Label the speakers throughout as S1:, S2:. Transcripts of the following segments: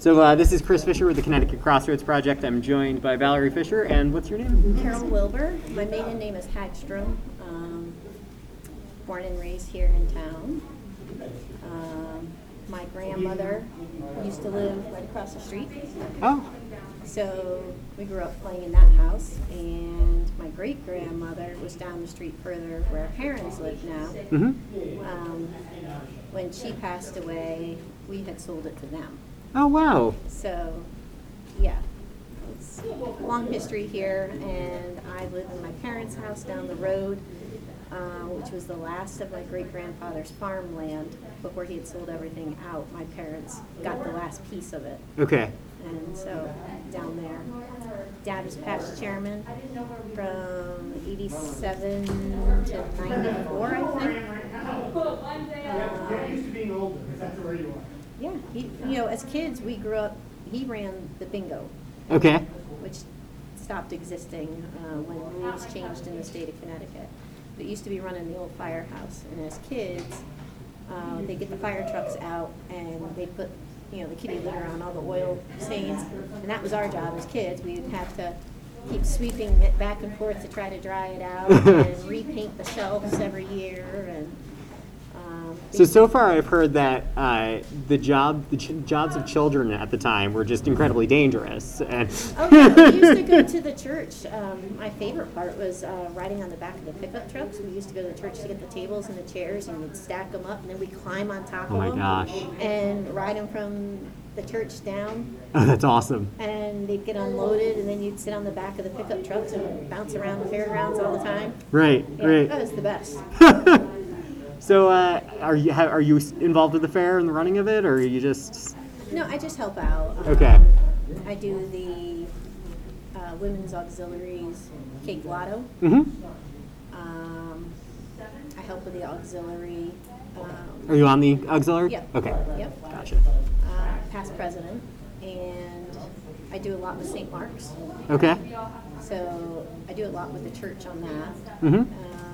S1: So this is Chris Fisher with the Connecticut Crossroads Project. I'm joined by Valerie Fisher, and what's your name?
S2: Carol Wilbur. My maiden name is Hagstrom. Born and raised here in town. My grandmother used to live right across the street.
S1: Oh.
S2: So we grew up playing in that house, and my great-grandmother was down the street further where our parents live now.
S1: Mm-hmm.
S2: When she passed away, we had sold it to them.
S1: Oh, wow.
S2: So, yeah, it's a long history here, and I live in my parents' house down the road, which was the last of my great-grandfather's farmland before he had sold everything out. My parents got the last piece of it.
S1: Okay.
S2: And so, down there. Dad was past chairman from 87 to 94, I think.
S3: Get used to being older, because that's where you are.
S2: Yeah, as kids, we grew up, he ran the bingo,
S1: Okay.
S2: which stopped existing when rules changed in the state of Connecticut. It used to be run in the old firehouse, and as kids, they get the fire trucks out and they put, the kitty litter on all the oil stains, and that was our job as kids. We'd have to keep sweeping it back and forth to try to dry it out and repaint the shelves every year. And
S1: So far I've heard that the jobs of children at the time were just incredibly dangerous. And
S2: oh yeah, we used to go to the church. My favorite part was riding on the back of the pickup trucks. We used to go to the church to get the tables and the chairs, and we'd stack them up, and then we'd climb on top
S1: Oh
S2: of
S1: my
S2: them
S1: gosh.
S2: and ride them from the church down.
S1: Oh, that's awesome.
S2: And they'd get unloaded, and then you'd sit on the back of the pickup trucks and bounce around the fairgrounds all the time.
S1: Right,
S2: Yeah,
S1: right.
S2: that was the best.
S1: So are you involved with the fair and the running of it, or are you just...
S2: No, I just help out.
S1: Okay.
S2: I do the women's auxiliaries cake lotto.
S1: Mm-hmm.
S2: I help with the auxiliary.
S1: Are you on the auxiliary?
S2: Yep.
S1: Okay.
S2: Yep.
S1: Gotcha.
S2: Past president, and I do a lot with St. Mark's.
S1: Okay.
S2: So I do a lot with the church on that.
S1: Mm-hmm.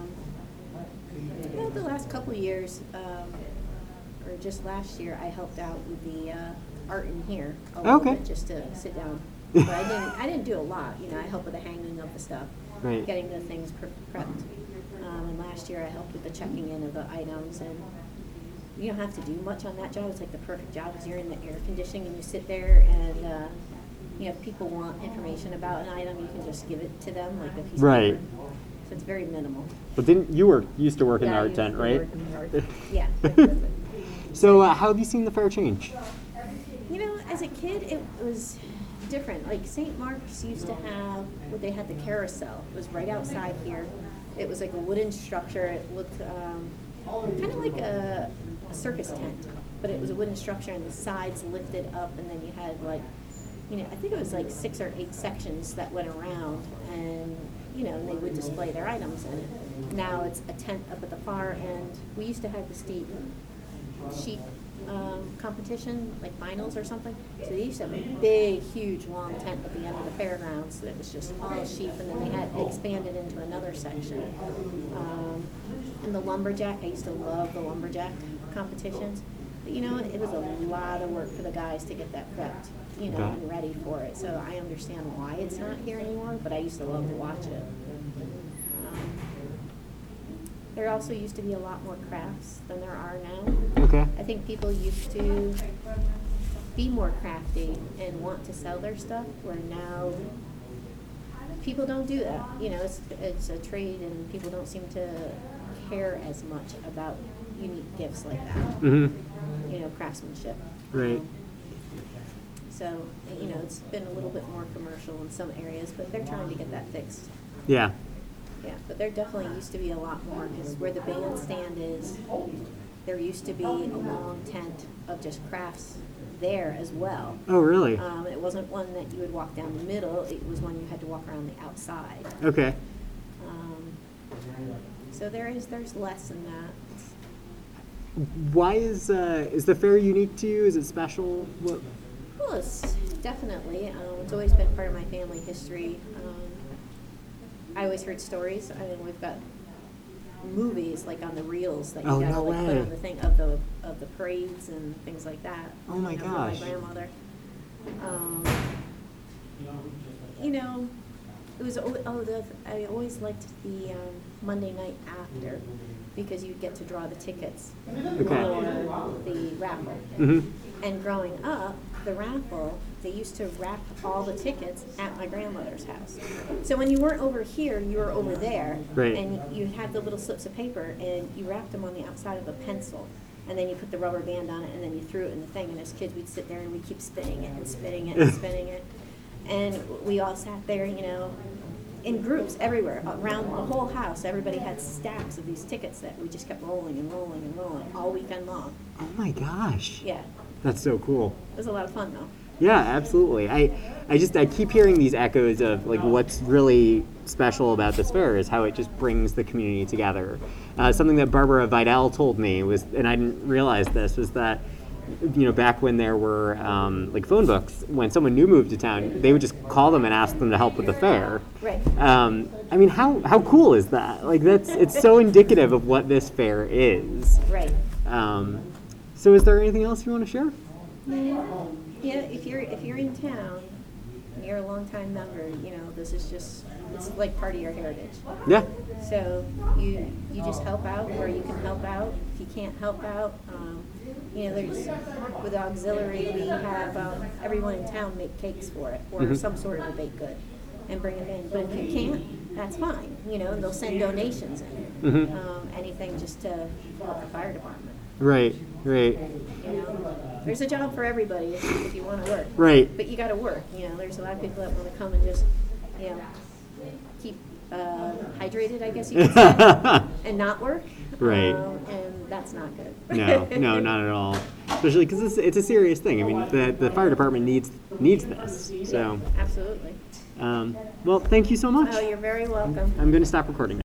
S2: The last couple of years, or just last year, I helped out with the art in here a little
S1: Okay.
S2: bit, just to sit down. But I didn't do a lot. I helped with the hanging of the stuff,
S1: Right.
S2: getting the things prepped. And last year, I helped with the checking in of the items, and you don't have to do much on that job. It's like the perfect job because you're in the air conditioning and you sit there, and if people want information about an item, you can just give it to them like a piece
S1: Right.
S2: of paper. So it's very minimal.
S1: But didn't you used to work in the art tent, right?
S2: Yeah.
S1: So how have you seen the fair change?
S2: As a kid, it was different. Like St. Mark's used to have, they had the carousel. It was right outside here. It was like a wooden structure. It looked kind of like a circus tent, but it was a wooden structure, and the sides lifted up, and then you had I think it was like 6 or 8 sections that went around, and and they would display their items in it. Now it's a tent up at the far end. We used to have the sheep competition, like finals or something. So they used to have a big, huge, long tent at the end of the fairgrounds that was just all sheep, and then they had expanded into another section. And the lumberjack, I used to love the lumberjack competitions. But it was a lot of work for the guys to get that prepped, and ready for it. So I understand why it's not here anymore, but I used to love to watch it. There also used to be a lot more crafts than there are now.
S1: Okay.
S2: I think people used to be more crafty and want to sell their stuff, where now people don't do that. It's a trade, and people don't seem to care as much about unique gifts like that.
S1: Mm-hmm.
S2: Craftsmanship.
S1: Right.
S2: So, it's been a little bit more commercial in some areas, but they're trying to get that fixed.
S1: Yeah.
S2: Yeah, but there definitely used to be a lot more, because where the bandstand is, there used to be a long tent of just crafts there as well.
S1: Oh, really?
S2: It wasn't one that you would walk down the middle, it was one you had to walk around the outside.
S1: Okay.
S2: So there's less in that.
S1: Why is the fair unique to you? Is it special? What?
S2: Well, it's definitely. It's always been part of my family history. I always heard stories. I mean, we've got movies like on the reels that you
S1: Oh,
S2: gotta
S1: no
S2: put
S1: way.
S2: on the thing of the parades and things like that.
S1: Oh my
S2: from
S1: gosh.
S2: my grandmother. Um, it was, I always liked the Monday night after, because you'd get to draw the tickets
S1: Okay.
S2: for the raffle.
S1: Mm-hmm.
S2: And growing up, the raffle, they used to wrap all the tickets at my grandmother's house. So when you weren't over here, you were over there.
S1: Right.
S2: And you had the little slips of paper, and you wrapped them on the outside of a pencil. And then you put the rubber band on it, and then you threw it in the thing. And as kids, we'd sit there and we'd keep spinning it and spinning it and spinning it. And we all sat there, in groups everywhere, around the whole house. Everybody had stacks of these tickets that we just kept rolling and rolling and rolling all weekend long.
S1: Oh my gosh.
S2: Yeah,
S1: That's so cool.
S2: it was a lot of fun, though.
S1: Yeah, absolutely. I keep hearing these echoes of like what's really special about this fair is how it just brings the community together. Something that Barbara Vidal told me was, and I didn't realize this, was that back when there were like phone books, when someone new moved to town, they would just call them and ask them to help with the fair.
S2: Right.
S1: I mean, how cool is that? Like it's so indicative of what this fair is.
S2: Right.
S1: So is there anything else you want to share?
S2: Yeah, if you're in town, and you're a longtime member, this is just, it's like part of your heritage.
S1: Yeah.
S2: So you just help out where you can help out. If you can't help out, there's, with auxiliary, we have everyone in town make cakes for it, or some sort of a baked good, and bring them in. But if you can't, that's fine. They'll send donations in. Anything just to help the fire department.
S1: Right.
S2: There's a job for everybody if you want to work.
S1: Right.
S2: But you got to work. There's a lot of people that want to come and just, keep hydrated, I guess you could say, and not work.
S1: Right.
S2: And that's not good.
S1: No, not at all. Especially because it's a serious thing. I mean, the fire department needs this. So.
S2: Absolutely.
S1: Well, thank you so much.
S2: Oh, you're very welcome.
S1: I'm going to stop recording.